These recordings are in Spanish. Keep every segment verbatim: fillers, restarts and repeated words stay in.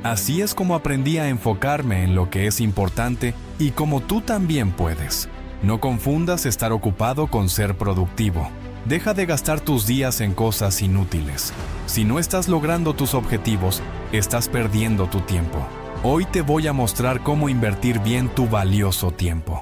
Así es como aprendí a enfocarme en lo que es importante y como tú también puedes. No confundas estar ocupado con ser productivo. Deja de gastar tus días en cosas inútiles. Si no estás logrando tus objetivos, estás perdiendo tu tiempo. Hoy te voy a mostrar cómo invertir bien tu valioso tiempo.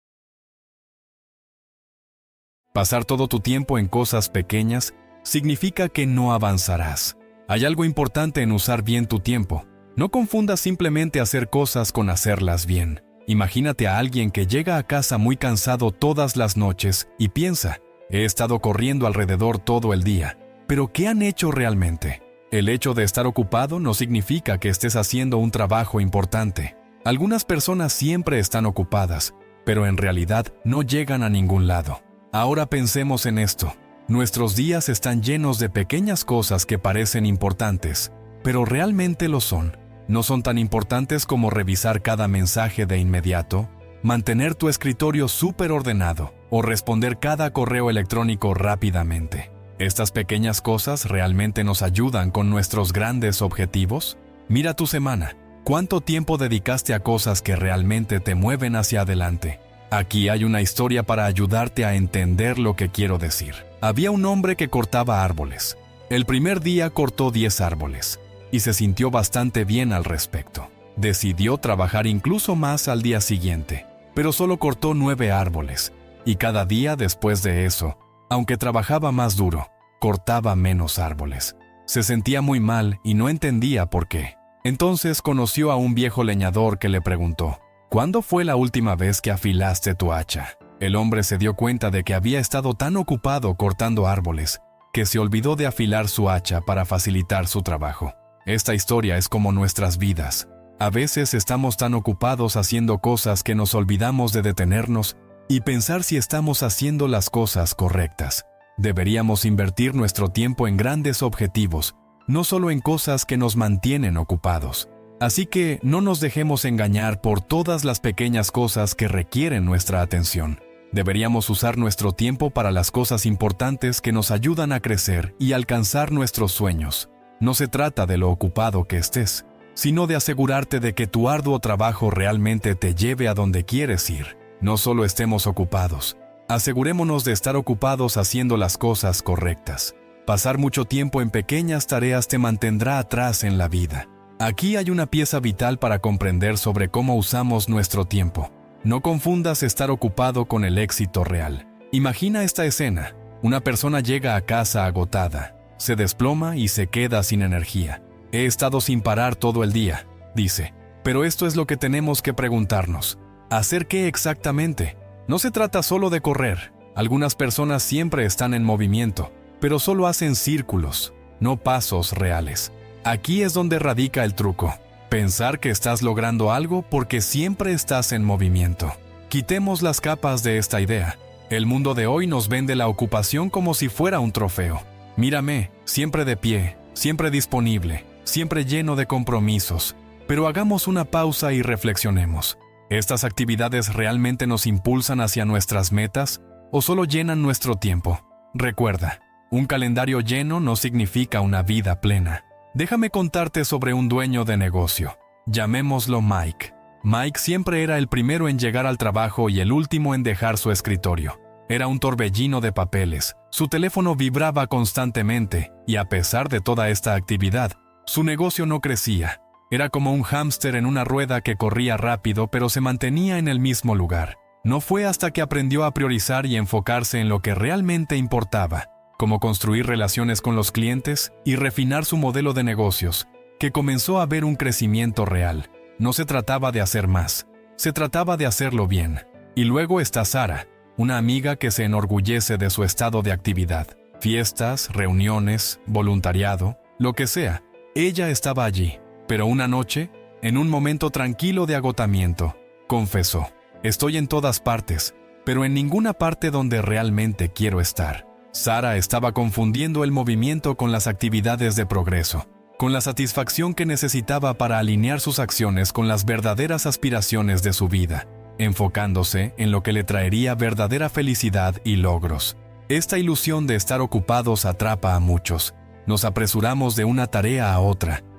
Pasar todo tu tiempo en cosas pequeñas significa que no avanzarás. Hay algo importante en usar bien tu tiempo. No confundas simplemente hacer cosas con hacerlas bien. Imagínate a alguien que llega a casa muy cansado todas las noches y piensa, he estado corriendo alrededor todo el día. ¿Pero qué han hecho realmente? El hecho de estar ocupado no significa que estés haciendo un trabajo importante. Algunas personas siempre están ocupadas, pero en realidad no llegan a ningún lado. Ahora pensemos en esto. Nuestros días están llenos de pequeñas cosas que parecen importantes, pero realmente lo son. No son tan importantes como revisar cada mensaje de inmediato, mantener tu escritorio súper ordenado o responder cada correo electrónico rápidamente. ¿Estas pequeñas cosas realmente nos ayudan con nuestros grandes objetivos? Mira tu semana. ¿Cuánto tiempo dedicaste a cosas que realmente te mueven hacia adelante? Aquí hay una historia para ayudarte a entender lo que quiero decir. Había un hombre que cortaba árboles. El primer día cortó diez árboles y se sintió bastante bien al respecto. Decidió trabajar incluso más al día siguiente, pero solo cortó nueve árboles y cada día después de eso, aunque trabajaba más duro, cortaba menos árboles. Se sentía muy mal y no entendía por qué. Entonces conoció a un viejo leñador que le preguntó, ¿cuándo fue la última vez que afilaste tu hacha? El hombre se dio cuenta de que había estado tan ocupado cortando árboles que se olvidó de afilar su hacha para facilitar su trabajo. Esta historia es como nuestras vidas. A veces estamos tan ocupados haciendo cosas que nos olvidamos de detenernos y pensar si estamos haciendo las cosas correctas. Deberíamos invertir nuestro tiempo en grandes objetivos, no solo en cosas que nos mantienen ocupados. Así que no nos dejemos engañar por todas las pequeñas cosas que requieren nuestra atención. Deberíamos usar nuestro tiempo para las cosas importantes que nos ayudan a crecer y alcanzar nuestros sueños. No se trata de lo ocupado que estés, sino de asegurarte de que tu arduo trabajo realmente te lleve a donde quieres ir. No solo estemos ocupados, asegurémonos de estar ocupados haciendo las cosas correctas. Pasar mucho tiempo en pequeñas tareas te mantendrá atrás en la vida. Aquí hay una pieza vital para comprender sobre cómo usamos nuestro tiempo. No confundas estar ocupado con el éxito real. Imagina esta escena. Una persona llega a casa agotada, se desploma y se queda sin energía. He estado sin parar todo el día, dice. Pero esto es lo que tenemos que preguntarnos. ¿Hacer qué exactamente? No se trata solo de correr. Algunas personas siempre están en movimiento, pero solo hacen círculos, no pasos reales. Aquí es donde radica el truco. Pensar que estás logrando algo porque siempre estás en movimiento. Quitemos las capas de esta idea. El mundo de hoy nos vende la ocupación como si fuera un trofeo. Mírame, siempre de pie, siempre disponible, siempre lleno de compromisos. Pero hagamos una pausa y reflexionemos. ¿Estas actividades realmente nos impulsan hacia nuestras metas o solo llenan nuestro tiempo? Recuerda, un calendario lleno no significa una vida plena. Déjame contarte sobre un dueño de negocio. Llamémoslo Mike. Mike siempre era el primero en llegar al trabajo y el último en dejar su escritorio. Era un torbellino de papeles. Su teléfono vibraba constantemente y a pesar de toda esta actividad, su negocio no crecía. Era como un hámster en una rueda que corría rápido pero se mantenía en el mismo lugar. No fue hasta que aprendió a priorizar y enfocarse en lo que realmente importaba, como construir relaciones con los clientes y refinar su modelo de negocios, que comenzó a ver un crecimiento real. No se trataba de hacer más, se trataba de hacerlo bien. Y luego está Sara, una amiga que se enorgullece de su estado de actividad. Fiestas, reuniones, voluntariado, lo que sea. Ella estaba allí, pero una noche, en un momento tranquilo de agotamiento, confesó: estoy en todas partes, pero en ninguna parte donde realmente quiero estar. Sara estaba confundiendo el movimiento con las actividades de progreso, con la satisfacción que necesitaba para alinear sus acciones con las verdaderas aspiraciones de su vida, enfocándose en lo que le traería verdadera felicidad y logros. Esta ilusión de estar ocupados atrapa a muchos. Nos apresuramos de una tarea a otra,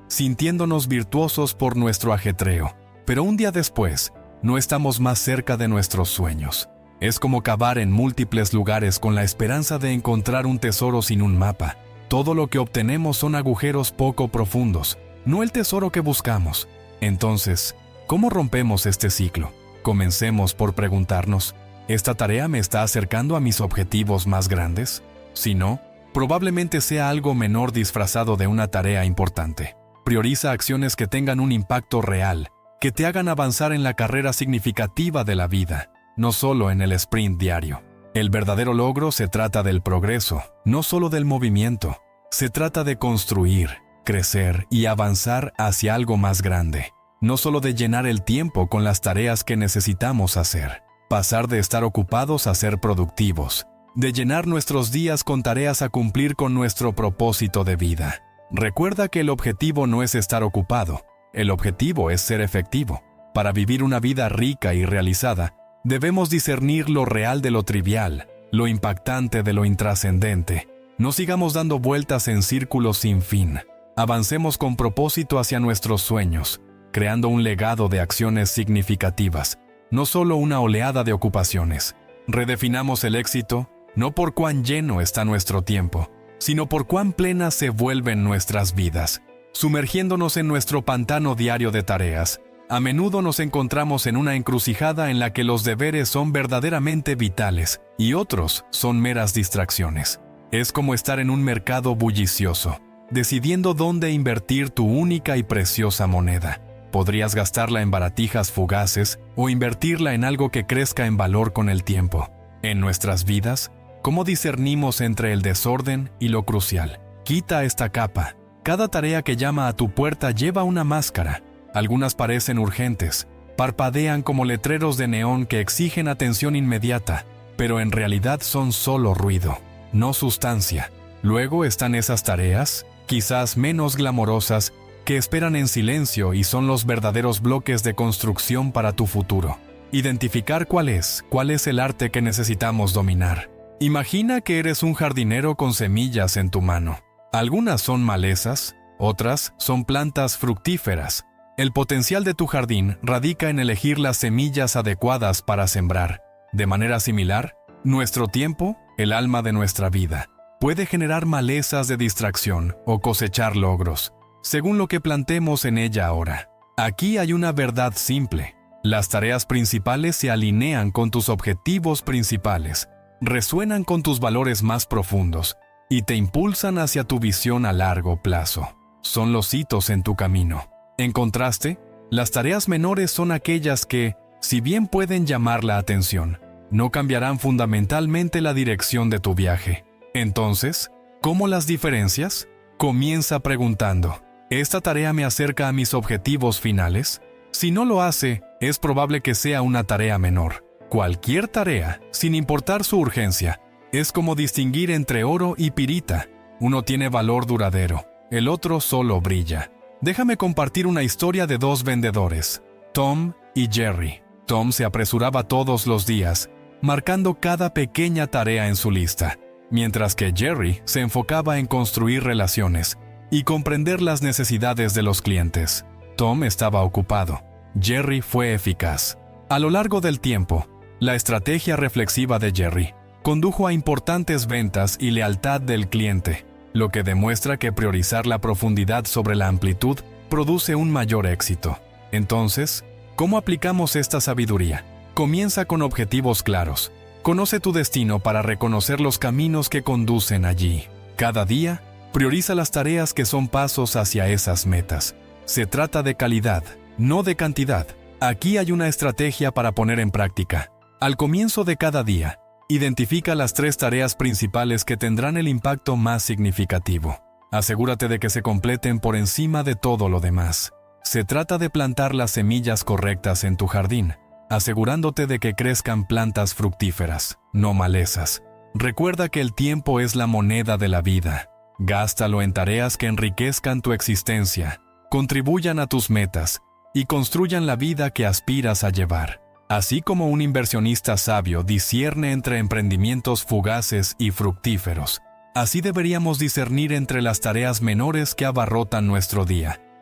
sintiéndonos virtuosos por nuestro ajetreo. Pero un día después, no estamos más cerca de nuestros sueños. Es como cavar en múltiples lugares con la esperanza de encontrar un tesoro sin un mapa. Todo lo que obtenemos son agujeros poco profundos, no el tesoro que buscamos. Entonces, ¿cómo rompemos este ciclo? Comencemos por preguntarnos, ¿esta tarea me está acercando a mis objetivos más grandes? Si no, probablemente sea algo menor disfrazado de una tarea importante. Prioriza acciones que tengan un impacto real, que te hagan avanzar en la carrera significativa de la vida, no solo en el sprint diario. El verdadero logro se trata del progreso, no solo del movimiento. Se trata de construir, crecer y avanzar hacia algo más grande. No solo de llenar el tiempo con las tareas que necesitamos hacer. Pasar de estar ocupados a ser productivos. De llenar nuestros días con tareas a cumplir con nuestro propósito de vida. Recuerda que el objetivo no es estar ocupado. El objetivo es ser efectivo. Para vivir una vida rica y realizada, debemos discernir lo real de lo trivial, lo impactante de lo intrascendente. No sigamos dando vueltas en círculos sin fin. Avancemos con propósito hacia nuestros sueños, creando un legado de acciones significativas, no solo una oleada de ocupaciones. Redefinamos el éxito, no por cuán lleno está nuestro tiempo, sino por cuán plenas se vuelven nuestras vidas. Sumergiéndonos en nuestro pantano diario de tareas, a menudo nos encontramos en una encrucijada en la que los deberes son verdaderamente vitales y otros son meras distracciones. Es como estar en un mercado bullicioso, decidiendo dónde invertir tu única y preciosa moneda. Podrías gastarla en baratijas fugaces o invertirla en algo que crezca en valor con el tiempo. En nuestras vidas, ¿cómo discernimos entre el desorden y lo crucial? Quita esta capa. Cada tarea que llama a tu puerta lleva una máscara. Algunas parecen urgentes, parpadean como letreros de neón que exigen atención inmediata, pero en realidad son solo ruido, no sustancia. Luego están esas tareas, quizás menos glamorosas, que esperan en silencio y son los verdaderos bloques de construcción para tu futuro. Identificar cuál es, cuál es el arte que necesitamos dominar. Imagina que eres un jardinero con semillas en tu mano. Algunas son malezas, otras son plantas fructíferas. El potencial de tu jardín radica en elegir las semillas adecuadas para sembrar. De manera similar, nuestro tiempo, el alma de nuestra vida, puede generar malezas de distracción o cosechar logros, según lo que plantemos en ella ahora. Aquí hay una verdad simple. Las tareas principales se alinean con tus objetivos principales, resuenan con tus valores más profundos y te impulsan hacia tu visión a largo plazo. Son los hitos en tu camino. En contraste, las tareas menores son aquellas que, si bien pueden llamar la atención, no cambiarán fundamentalmente la dirección de tu viaje. Entonces, ¿cómo las diferencias? Comienza preguntando, ¿esta tarea me acerca a mis objetivos finales? Si no lo hace, es probable que sea una tarea menor. Cualquier tarea, sin importar su urgencia, es como distinguir entre oro y pirita. Uno tiene valor duradero, el otro solo brilla. Déjame compartir una historia de dos vendedores, Tom y Jerry. Tom se apresuraba todos los días, marcando cada pequeña tarea en su lista, mientras que Jerry se enfocaba en construir relaciones y comprender las necesidades de los clientes. Tom estaba ocupado. Jerry fue eficaz. A lo largo del tiempo, la estrategia reflexiva de Jerry condujo a importantes ventas y lealtad del cliente, lo que demuestra que priorizar la profundidad sobre la amplitud produce un mayor éxito. Entonces, ¿cómo aplicamos esta sabiduría? Comienza con objetivos claros. Conoce tu destino para reconocer los caminos que conducen allí. Cada día, prioriza las tareas que son pasos hacia esas metas. Se trata de calidad, no de cantidad. Aquí hay una estrategia para poner en práctica. Al comienzo de cada día, identifica las tres tareas principales que tendrán el impacto más significativo. Asegúrate de que se completen por encima de todo lo demás. Se trata de plantar las semillas correctas en tu jardín, asegurándote de que crezcan plantas fructíferas, no malezas. Recuerda que el tiempo es la moneda de la vida. Gástalo en tareas que enriquezcan tu existencia, contribuyan a tus metas y construyan la vida que aspiras a llevar. Así como un inversionista sabio discierne entre emprendimientos fugaces y fructíferos, así deberíamos discernir entre las tareas menores que abarrotan nuestro día.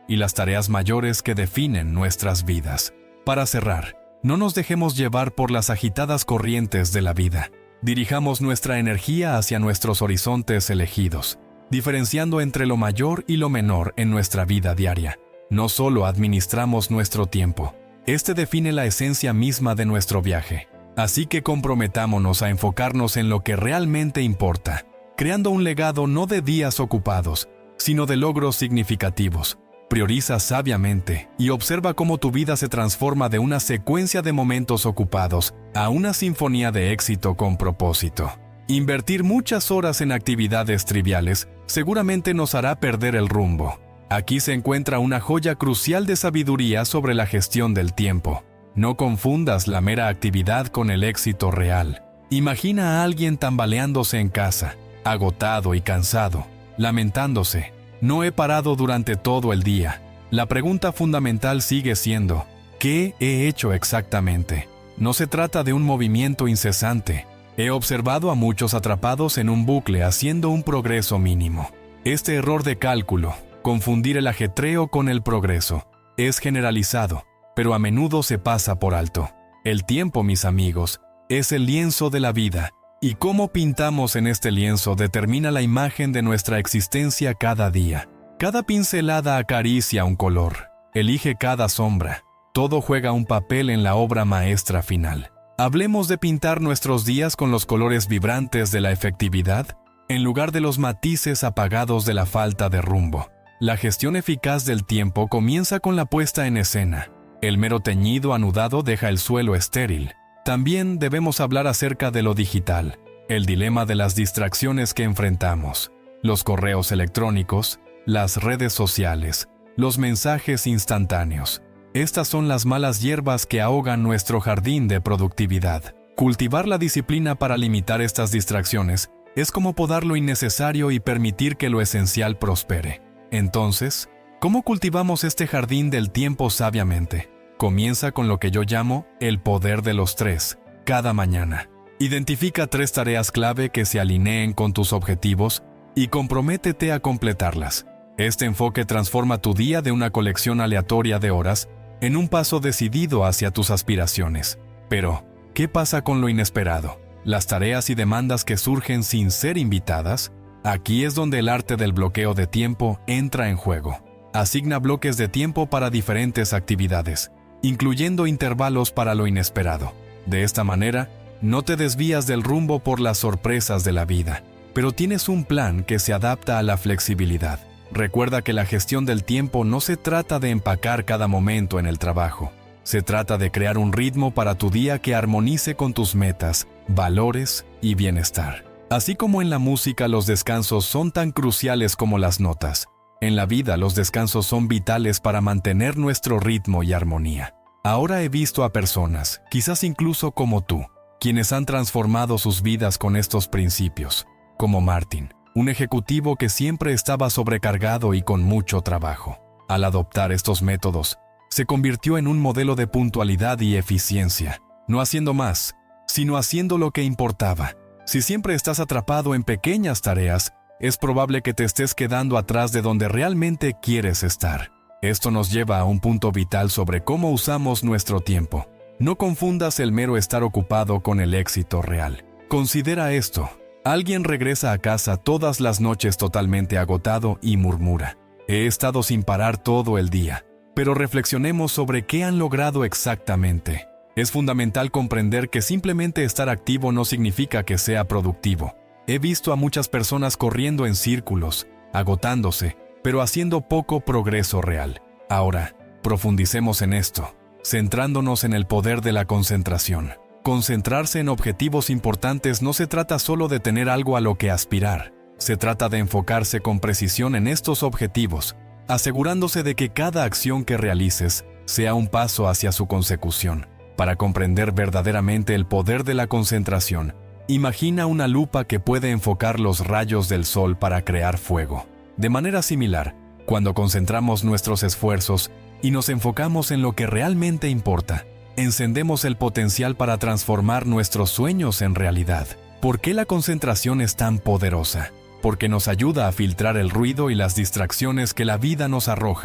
y las tareas mayores que definen nuestras vidas. Para cerrar, no nos dejemos llevar por las agitadas corrientes de la vida. Dirijamos nuestra energía hacia nuestros horizontes elegidos, diferenciando entre lo mayor y lo menor en nuestra vida diaria. No solo administramos nuestro tiempo, este define la esencia misma de nuestro viaje. Así que comprometámonos a enfocarnos en lo que realmente importa, creando un legado no de días ocupados, sino de logros significativos. Prioriza sabiamente y observa cómo tu vida se transforma de una secuencia de momentos ocupados a una sinfonía de éxito con propósito. Invertir muchas horas en actividades triviales seguramente nos hará perder el rumbo. Aquí se encuentra una joya crucial de sabiduría sobre la gestión del tiempo. No confundas la mera actividad con el éxito real. Imagina a alguien tambaleándose en casa, agotado y cansado, lamentándose. No he parado durante todo el día. La pregunta fundamental sigue siendo, ¿qué he hecho exactamente? No se trata de un movimiento incesante. He observado a muchos atrapados en un bucle haciendo un progreso mínimo. Este error de cálculo, confundir el ajetreo con el progreso, es generalizado, pero a menudo se pasa por alto. El tiempo, mis amigos, es el lienzo de la vida, y cómo pintamos en este lienzo determina la imagen de nuestra existencia cada día. Cada pincelada acaricia un color, elige cada sombra. Todo juega un papel en la obra maestra final. Hablemos de pintar nuestros días con los colores vibrantes de la efectividad, en lugar de los matices apagados de la falta de rumbo. La gestión eficaz del tiempo comienza con la puesta en escena. El mero teñido anudado deja el suelo estéril. También debemos hablar acerca de lo digital, el dilema de las distracciones que enfrentamos, los correos electrónicos, las redes sociales, los mensajes instantáneos. Estas son las malas hierbas que ahogan nuestro jardín de productividad. Cultivar la disciplina para limitar estas distracciones es como podar lo innecesario y permitir que lo esencial prospere. Entonces, ¿cómo cultivamos este jardín del tiempo sabiamente? Comienza con lo que yo llamo el poder de los tres, cada mañana. Identifica tres tareas clave que se alineen con tus objetivos y comprométete a completarlas. Este enfoque transforma tu día de una colección aleatoria de horas en un paso decidido hacia tus aspiraciones. Pero, ¿qué pasa con lo inesperado? Las tareas y demandas que surgen sin ser invitadas. Aquí es donde el arte del bloqueo de tiempo entra en juego. Asigna bloques de tiempo para diferentes actividades, incluyendo intervalos para lo inesperado. De esta manera, no te desvías del rumbo por las sorpresas de la vida, pero tienes un plan que se adapta a la flexibilidad. Recuerda que la gestión del tiempo no se trata de empacar cada momento en el trabajo. Se trata de crear un ritmo para tu día que armonice con tus metas, valores y bienestar. Así como en la música los descansos son tan cruciales como las notas, en la vida los descansos son vitales para mantener nuestro ritmo y armonía. Ahora he visto a personas, quizás incluso como tú, quienes han transformado sus vidas con estos principios, como Martin, un ejecutivo que siempre estaba sobrecargado y con mucho trabajo. Al adoptar estos métodos, se convirtió en un modelo de puntualidad y eficiencia, no haciendo más, sino haciendo lo que importaba. Si siempre estás atrapado en pequeñas tareas, es probable que te estés quedando atrás de donde realmente quieres estar. Esto nos lleva a un punto vital sobre cómo usamos nuestro tiempo. No confundas el mero estar ocupado con el éxito real. Considera esto. Alguien regresa a casa todas las noches totalmente agotado y murmura: he estado sin parar todo el día. Pero reflexionemos sobre qué han logrado exactamente. Es fundamental comprender que simplemente estar activo no significa que sea productivo. He visto a muchas personas corriendo en círculos, agotándose, pero haciendo poco progreso real. Ahora, profundicemos en esto, centrándonos en el poder de la concentración. Concentrarse en objetivos importantes no se trata solo de tener algo a lo que aspirar. Se trata de enfocarse con precisión en estos objetivos, asegurándose de que cada acción que realices sea un paso hacia su consecución. Para comprender verdaderamente el poder de la concentración, imagina una lupa que puede enfocar los rayos del sol para crear fuego. De manera similar, cuando concentramos nuestros esfuerzos y nos enfocamos en lo que realmente importa, encendemos el potencial para transformar nuestros sueños en realidad. ¿Por qué la concentración es tan poderosa? Porque nos ayuda a filtrar el ruido y las distracciones que la vida nos arroja,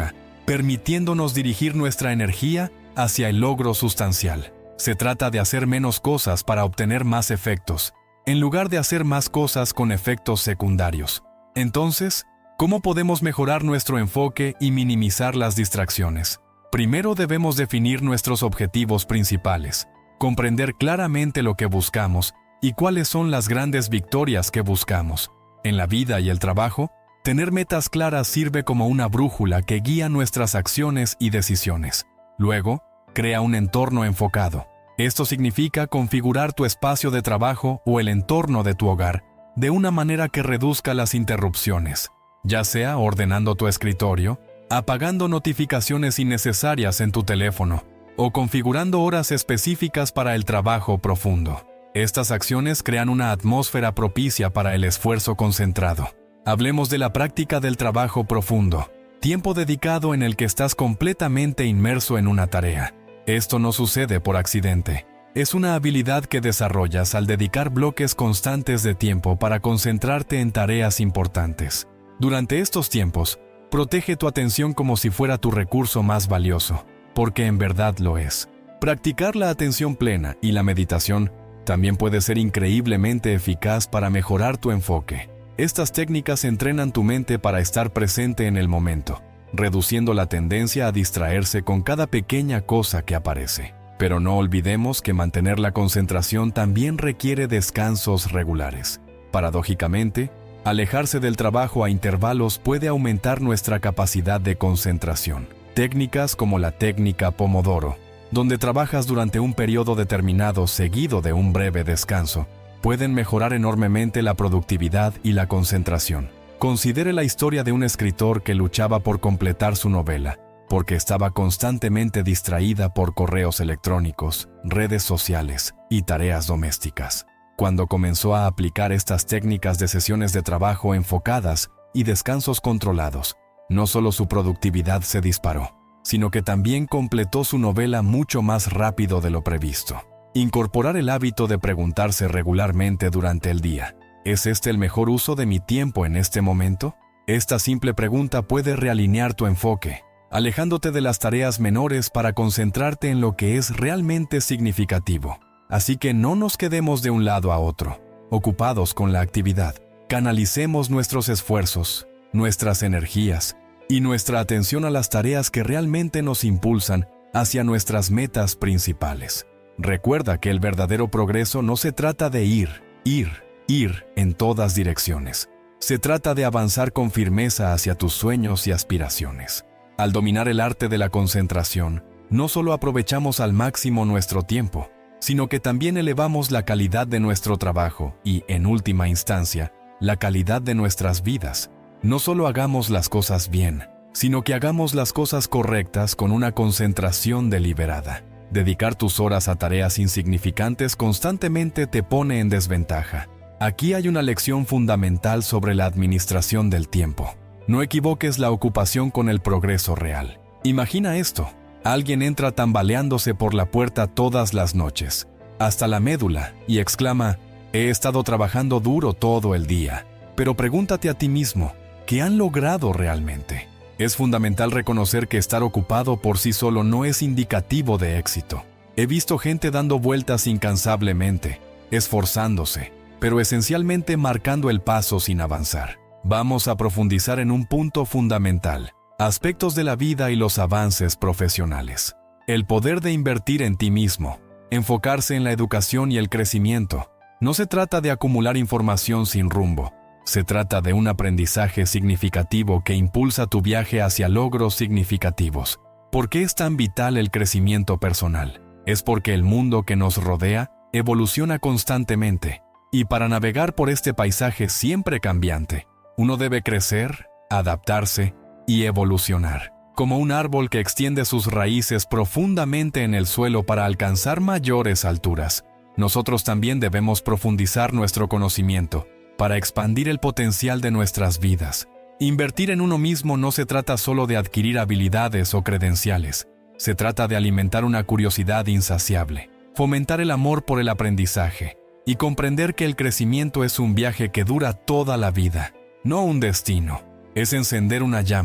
permitiéndonos dirigir nuestra energía hacia el logro sustancial. Se trata de hacer menos cosas para obtener más efectos, en lugar de hacer más cosas con efectos secundarios. Entonces, ¿cómo podemos mejorar nuestro enfoque y minimizar las distracciones? Primero debemos definir nuestros objetivos principales, comprender claramente lo que buscamos y cuáles son las grandes victorias que buscamos. En la vida y el trabajo, tener metas claras sirve como una brújula que guía nuestras acciones y decisiones. Luego, crea un entorno enfocado. Esto significa configurar tu espacio de trabajo o el entorno de tu hogar de una manera que reduzca las interrupciones, ya sea ordenando tu escritorio, apagando notificaciones innecesarias en tu teléfono o configurando horas específicas para el trabajo profundo. Estas acciones crean una atmósfera propicia para el esfuerzo concentrado. Hablemos de la práctica del trabajo profundo, tiempo dedicado en el que estás completamente inmerso en una tarea. Esto no sucede por accidente. Es una habilidad que desarrollas al dedicar bloques constantes de tiempo para concentrarte en tareas importantes. Durante estos tiempos, protege tu atención como si fuera tu recurso más valioso, porque en verdad lo es. Practicar la atención plena y la meditación también puede ser increíblemente eficaz para mejorar tu enfoque. Estas técnicas entrenan tu mente para estar presente en el momento, reduciendo la tendencia a distraerse con cada pequeña cosa que aparece. Pero no olvidemos que mantener la concentración también requiere descansos regulares. Paradójicamente, alejarse del trabajo a intervalos puede aumentar nuestra capacidad de concentración. Técnicas como la técnica Pomodoro, donde trabajas durante un periodo determinado seguido de un breve descanso, pueden mejorar enormemente la productividad y la concentración. Considere la historia de un escritor que luchaba por completar su novela, porque estaba constantemente distraída por correos electrónicos, redes sociales y tareas domésticas. Cuando comenzó a aplicar estas técnicas de sesiones de trabajo enfocadas y descansos controlados, no solo su productividad se disparó, sino que también completó su novela mucho más rápido de lo previsto. Incorporar el hábito de preguntarse regularmente durante el día, ¿es este el mejor uso de mi tiempo en este momento? Esta simple pregunta puede realinear tu enfoque, alejándote de las tareas menores para concentrarte en lo que es realmente significativo. Así que no nos quedemos de un lado a otro, ocupados con la actividad. Canalicemos nuestros esfuerzos, nuestras energías y nuestra atención a las tareas que realmente nos impulsan hacia nuestras metas principales. Recuerda que el verdadero progreso no se trata de ir, ir, ir en todas direcciones. Se trata de avanzar con firmeza hacia tus sueños y aspiraciones. Al dominar el arte de la concentración, no solo aprovechamos al máximo nuestro tiempo, sino que también elevamos la calidad de nuestro trabajo y, en última instancia, la calidad de nuestras vidas. No solo hagamos las cosas bien, sino que hagamos las cosas correctas con una concentración deliberada. Dedicar tus horas a tareas insignificantes constantemente te pone en desventaja. Aquí hay una lección fundamental sobre la administración del tiempo. No equivoques la ocupación con el progreso real. Imagina esto. Alguien entra tambaleándose por la puerta todas las noches, hasta la médula, y exclama, «He estado trabajando duro todo el día». Pero pregúntate a ti mismo, ¿qué han logrado realmente? Es fundamental reconocer que estar ocupado por sí solo no es indicativo de éxito. He visto gente dando vueltas incansablemente, esforzándose, pero esencialmente marcando el paso sin avanzar. Vamos a profundizar en un punto fundamental: aspectos de la vida y los avances profesionales. El poder de invertir en ti mismo, enfocarse en la educación y el crecimiento. No se trata de acumular información sin rumbo. Se trata de un aprendizaje significativo que impulsa tu viaje hacia logros significativos. ¿Por qué es tan vital el crecimiento personal? Es porque el mundo que nos rodea evoluciona constantemente, y para navegar por este paisaje siempre cambiante, uno debe crecer, adaptarse y evolucionar. Como un árbol que extiende sus raíces profundamente en el suelo para alcanzar mayores alturas, nosotros también debemos profundizar nuestro conocimiento para expandir el potencial de nuestras vidas. Invertir en uno mismo no se trata solo de adquirir habilidades o credenciales. Se trata de alimentar una curiosidad insaciable, fomentar el amor por el aprendizaje y comprender que el crecimiento es un viaje que dura toda la vida, no un destino. Es encender una llama,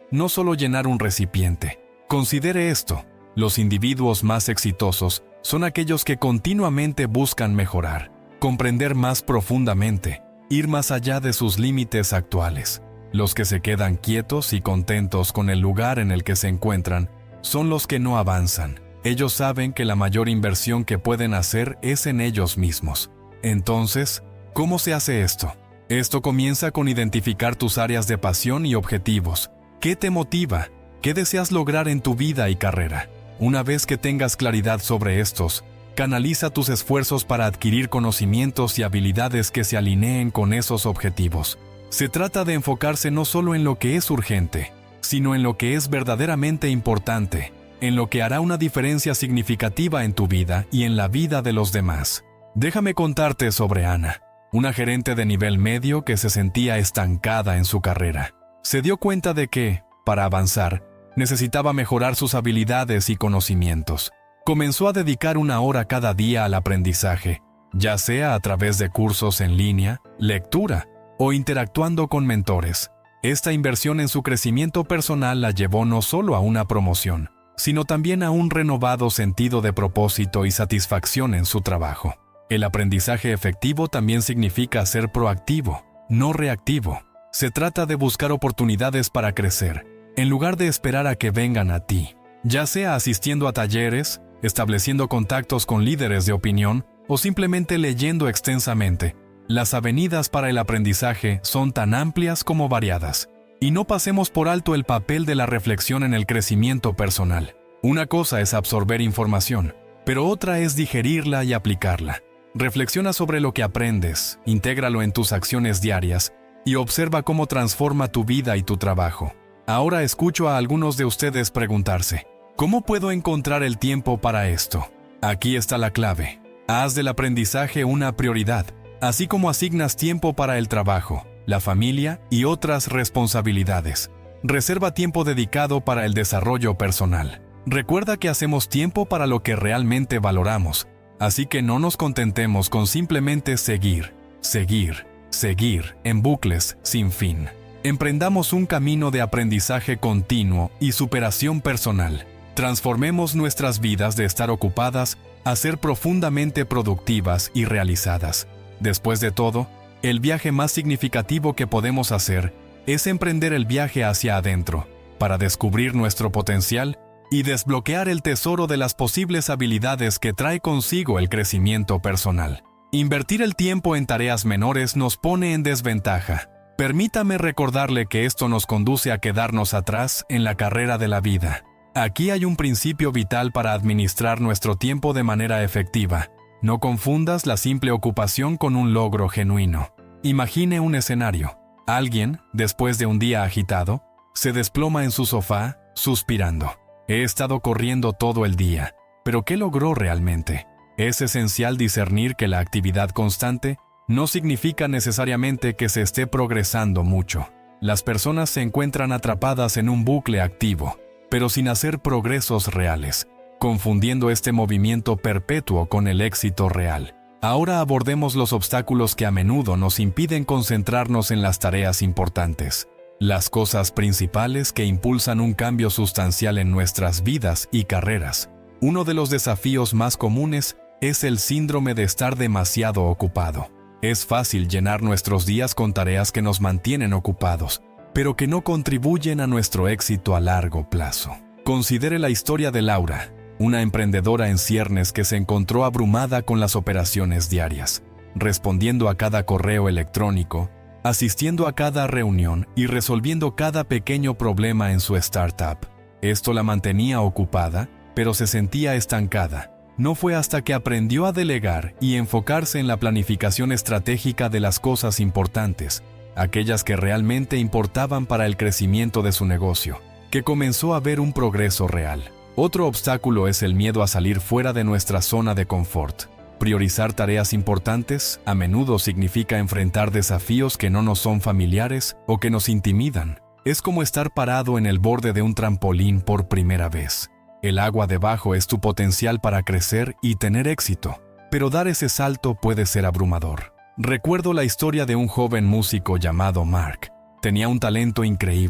no solo llenar un recipiente. Considere esto: los individuos más exitosos son aquellos que continuamente buscan mejorar, comprender más profundamente, ir más allá de sus límites actuales. Los que se quedan quietos y contentos con el lugar en el que se encuentran son los que no avanzan. Ellos saben que la mayor inversión que pueden hacer es en ellos mismos. Entonces, ¿cómo se hace esto? Esto comienza con identificar tus áreas de pasión y objetivos. ¿Qué te motiva? ¿Qué deseas lograr en tu vida y carrera? Una vez que tengas claridad sobre estos, canaliza tus esfuerzos para adquirir conocimientos y habilidades que se alineen con esos objetivos. Se trata de enfocarse no solo en lo que es urgente, sino en lo que es verdaderamente importante, en lo que hará una diferencia significativa en tu vida y en la vida de los demás. Déjame contarte sobre Ana, una gerente de nivel medio que se sentía estancada en su carrera. Se dio cuenta de que, para avanzar, necesitaba mejorar sus habilidades y conocimientos. Comenzó a dedicar una hora cada día al aprendizaje, ya sea a través de cursos en línea, lectura o interactuando con mentores. Esta inversión en su crecimiento personal la llevó no solo a una promoción, sino también a un renovado sentido de propósito y satisfacción en su trabajo. El aprendizaje efectivo también significa ser proactivo, no reactivo. Se trata de buscar oportunidades para crecer, en lugar de esperar a que vengan a ti, ya sea asistiendo a talleres, estableciendo contactos con líderes de opinión o simplemente leyendo extensamente. Las avenidas para el aprendizaje son tan amplias como variadas. Y no pasemos por alto el papel de la reflexión en el crecimiento personal. Una cosa es absorber información, pero otra es digerirla y aplicarla. Reflexiona sobre lo que aprendes, intégralo en tus acciones diarias y observa cómo transforma tu vida y tu trabajo. Ahora escucho a algunos de ustedes preguntarse: ¿cómo puedo encontrar el tiempo para esto? Aquí está la clave. Haz del aprendizaje una prioridad, así como asignas tiempo para el trabajo, la familia y otras responsabilidades. Reserva tiempo dedicado para el desarrollo personal. Recuerda que hacemos tiempo para lo que realmente valoramos, así que no nos contentemos con simplemente seguir, seguir, seguir en bucles sin fin. Emprendamos un camino de aprendizaje continuo y superación personal. Transformemos nuestras vidas de estar ocupadas a ser profundamente productivas y realizadas. Después de todo, el viaje más significativo que podemos hacer es emprender el viaje hacia adentro, para descubrir nuestro potencial y desbloquear el tesoro de las posibles habilidades que trae consigo el crecimiento personal. Invertir el tiempo en tareas menores nos pone en desventaja. Permítame recordarle que esto nos conduce a quedarnos atrás en la carrera de la vida. Aquí hay un principio vital para administrar nuestro tiempo de manera efectiva. No confundas la simple ocupación con un logro genuino. Imagine un escenario. Alguien, después de un día agitado, se desploma en su sofá, suspirando. He estado corriendo todo el día, pero ¿qué logró realmente? Es esencial discernir que la actividad constante no significa necesariamente que se esté progresando mucho. Las personas se encuentran atrapadas en un bucle activo, pero sin hacer progresos reales, confundiendo este movimiento perpetuo con el éxito real. Ahora abordemos los obstáculos que a menudo nos impiden concentrarnos en las tareas importantes, las cosas principales que impulsan un cambio sustancial en nuestras vidas y carreras. Uno de los desafíos más comunes es el síndrome de estar demasiado ocupado. Es fácil llenar nuestros días con tareas que nos mantienen ocupados, pero que no contribuyen a nuestro éxito a largo plazo. Considere la historia de Laura, una emprendedora en ciernes que se encontró abrumada con las operaciones diarias, respondiendo a cada correo electrónico, asistiendo a cada reunión y resolviendo cada pequeño problema en su startup. Esto la mantenía ocupada, pero se sentía estancada. No fue hasta que aprendió a delegar y enfocarse en la planificación estratégica de las cosas importantes, aquellas que realmente importaban para el crecimiento de su negocio, que comenzó a ver un progreso real. Otro obstáculo es el miedo a salir fuera de nuestra zona de confort. Priorizar tareas importantes a menudo significa enfrentar desafíos que no nos son familiares o que nos intimidan. Es como estar parado en el borde de un trampolín por primera vez. El agua debajo es tu potencial para crecer y tener éxito, pero dar ese salto puede ser abrumador. Recuerdo la historia de un joven músico llamado Mark. Tenía un talento increíble,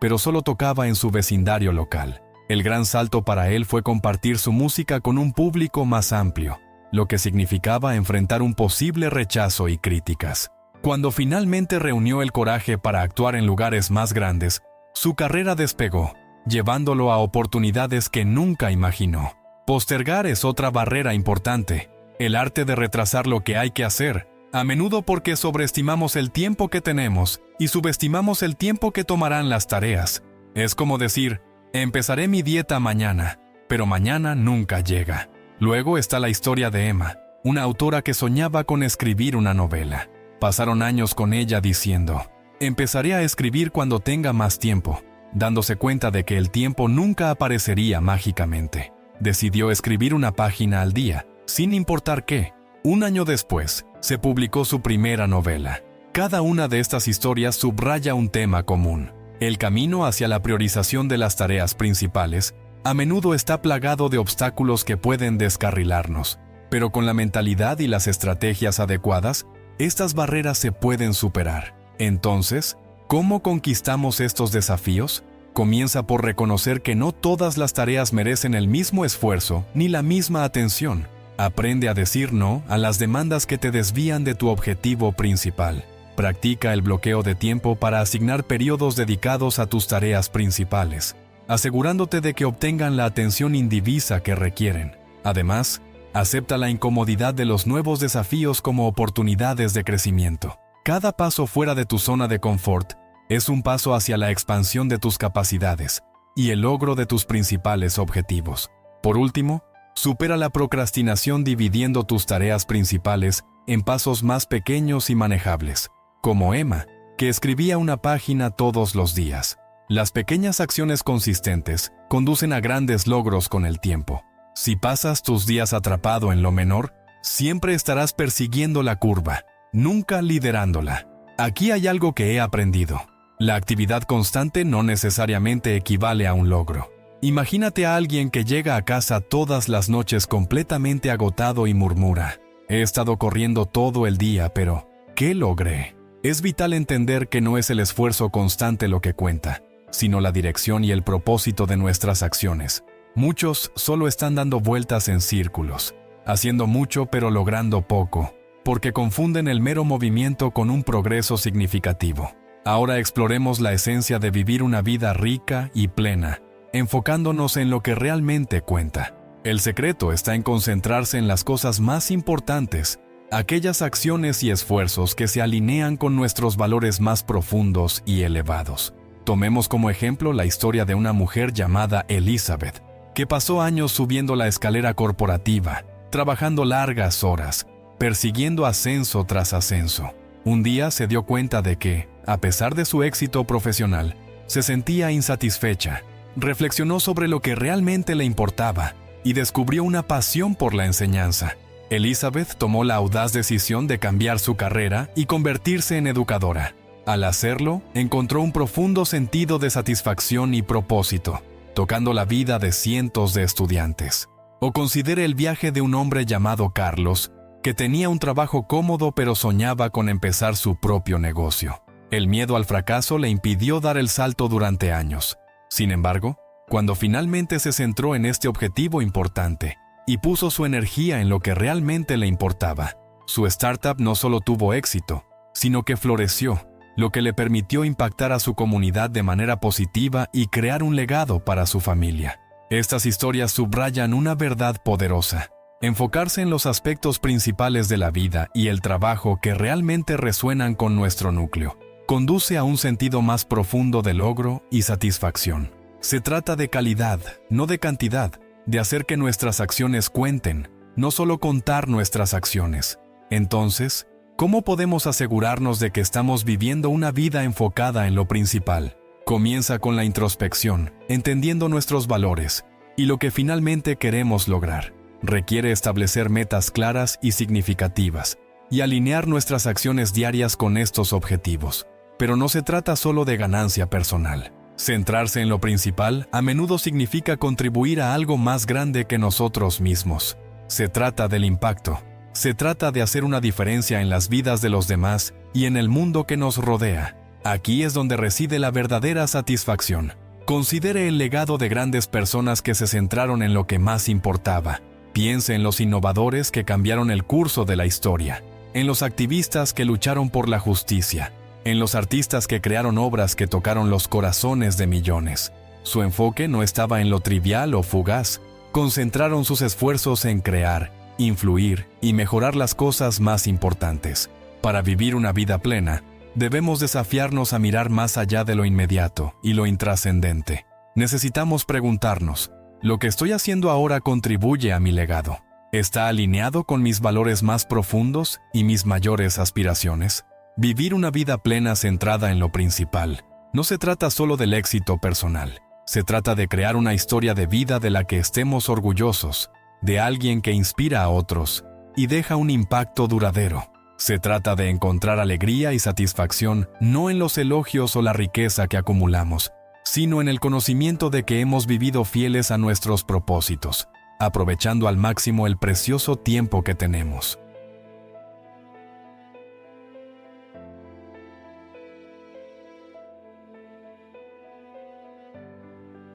pero solo tocaba en su vecindario local. El gran salto para él fue compartir su música con un público más amplio, lo que significaba enfrentar un posible rechazo y críticas. Cuando finalmente reunió el coraje para actuar en lugares más grandes, su carrera despegó, llevándolo a oportunidades que nunca imaginó. Postergar es otra barrera importante, el arte de retrasar lo que hay que hacer, a menudo porque sobreestimamos el tiempo que tenemos y subestimamos el tiempo que tomarán las tareas. Es como decir, empezaré mi dieta mañana, pero mañana nunca llega. Luego está la historia de Emma, una autora que soñaba con escribir una novela. Pasaron años con ella diciendo, empezaré a escribir cuando tenga más tiempo, dándose cuenta de que el tiempo nunca aparecería mágicamente. Decidió escribir una página al día, sin importar qué. Un año después, se publicó su primera novela. Cada una de estas historias subraya un tema común. El camino hacia la priorización de las tareas principales a menudo está plagado de obstáculos que pueden descarrilarnos, pero con la mentalidad y las estrategias adecuadas, estas barreras se pueden superar. Entonces, ¿cómo conquistamos estos desafíos? Comienza por reconocer que no todas las tareas merecen el mismo esfuerzo ni la misma atención. Aprende a decir no a las demandas que te desvían de tu objetivo principal. Practica el bloqueo de tiempo para asignar periodos dedicados a tus tareas principales, asegurándote de que obtengan la atención indivisa que requieren. Además, acepta la incomodidad de los nuevos desafíos como oportunidades de crecimiento. Cada paso fuera de tu zona de confort es un paso hacia la expansión de tus capacidades y el logro de tus principales objetivos. Por último, supera la procrastinación dividiendo tus tareas principales en pasos más pequeños y manejables, como Emma, que escribía una página todos los días. Las pequeñas acciones consistentes conducen a grandes logros con el tiempo. Si pasas tus días atrapado en lo menor, siempre estarás persiguiendo la curva, nunca liderándola. Aquí hay algo que he aprendido. La actividad constante no necesariamente equivale a un logro. Imagínate a alguien que llega a casa todas las noches completamente agotado y murmura, he estado corriendo todo el día, pero ¿qué logré? Es vital entender que no es el esfuerzo constante lo que cuenta, sino la dirección y el propósito de nuestras acciones. Muchos solo están dando vueltas en círculos, haciendo mucho pero logrando poco, porque confunden el mero movimiento con un progreso significativo. Ahora exploremos la esencia de vivir una vida rica y plena, enfocándonos en lo que realmente cuenta. El secreto está en concentrarse en las cosas más importantes, aquellas acciones y esfuerzos que se alinean con nuestros valores más profundos y elevados. Tomemos como ejemplo la historia de una mujer llamada Elizabeth, que pasó años subiendo la escalera corporativa, trabajando largas horas, persiguiendo ascenso tras ascenso. Un día se dio cuenta de que, a pesar de su éxito profesional, se sentía insatisfecha. Reflexionó sobre lo que realmente le importaba y descubrió una pasión por la enseñanza. Elizabeth tomó la audaz decisión de cambiar su carrera y convertirse en educadora. Al hacerlo, encontró un profundo sentido de satisfacción y propósito, tocando la vida de cientos de estudiantes. O considere el viaje de un hombre llamado Carlos, que tenía un trabajo cómodo pero soñaba con empezar su propio negocio. El miedo al fracaso le impidió dar el salto durante años. Sin embargo, cuando finalmente se centró en este objetivo importante y puso su energía en lo que realmente le importaba, su startup no solo tuvo éxito, sino que floreció, lo que le permitió impactar a su comunidad de manera positiva y crear un legado para su familia. Estas historias subrayan una verdad poderosa. Enfocarse en los aspectos principales de la vida y el trabajo que realmente resuenan con nuestro núcleo conduce a un sentido más profundo de logro y satisfacción. Se trata de calidad, no de cantidad, de hacer que nuestras acciones cuenten, no solo contar nuestras acciones. Entonces, ¿cómo podemos asegurarnos de que estamos viviendo una vida enfocada en lo principal? Comienza con la introspección, entendiendo nuestros valores y lo que finalmente queremos lograr. Requiere establecer metas claras y significativas y alinear nuestras acciones diarias con estos objetivos. Pero no se trata solo de ganancia personal. Centrarse en lo principal a menudo significa contribuir a algo más grande que nosotros mismos. Se trata del impacto. Se trata de hacer una diferencia en las vidas de los demás y en el mundo que nos rodea. Aquí es donde reside la verdadera satisfacción. Considere el legado de grandes personas que se centraron en lo que más importaba. Piense en los innovadores que cambiaron el curso de la historia, en los activistas que lucharon por la justicia, en los artistas que crearon obras que tocaron los corazones de millones. Su enfoque no estaba en lo trivial o fugaz. Concentraron sus esfuerzos en crear, influir y mejorar las cosas más importantes. Para vivir una vida plena, debemos desafiarnos a mirar más allá de lo inmediato y lo intrascendente. Necesitamos preguntarnos, ¿lo que estoy haciendo ahora contribuye a mi legado? ¿Está alineado con mis valores más profundos y mis mayores aspiraciones? Vivir una vida plena centrada en lo principal. No se trata solo del éxito personal. Se trata de crear una historia de vida de la que estemos orgullosos, de alguien que inspira a otros y deja un impacto duradero. Se trata de encontrar alegría y satisfacción no en los elogios o la riqueza que acumulamos, sino en el conocimiento de que hemos vivido fieles a nuestros propósitos, aprovechando al máximo el precioso tiempo que tenemos.